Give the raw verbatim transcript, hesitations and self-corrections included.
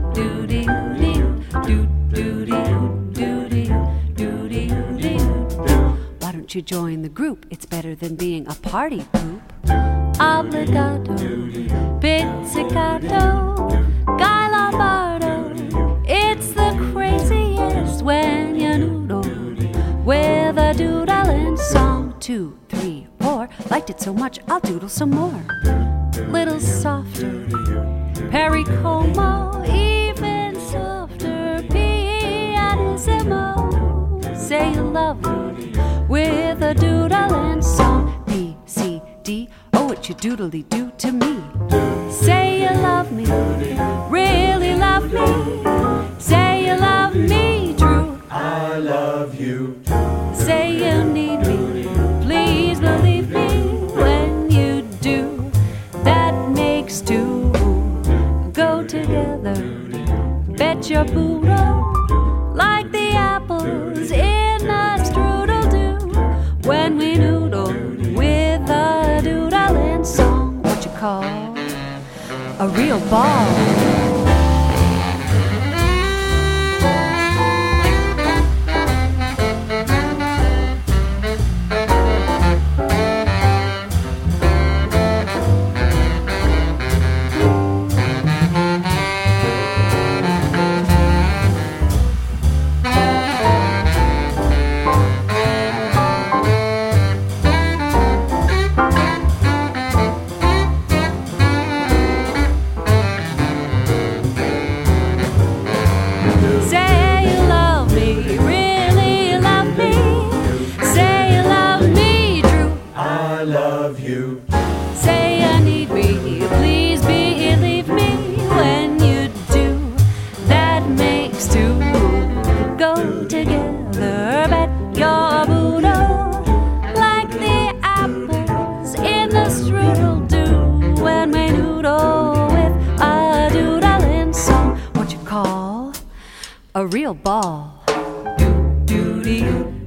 doody doo doo doody doody doody doody. Why don't you join the group? It's better than being a party poop. Obligato, pizzicato, Guy Lombardo. It's the craziest when you noodle with a doodling song. Two, three, four. Liked it so much, I'll doodle some more. Little softer, Pericomo, even softer, pianissimo. Say you love me with a doodling song. B, C, D, oh, what you doodly do to me. Say you love me, really love me. Say you love me, true. I love you. Say you need me, please believe me. When you do, that makes two go together. Bet your poodle like the apples in a strudel do. When we noodle with a doodling song. What you call a real ball. I love you. Say you need me, please believe me. When you do, that makes two go together. Bet your Buddha like the apples in the strudel do. When we noodle with a doodling song. What you call a real ball. Do, do, dee.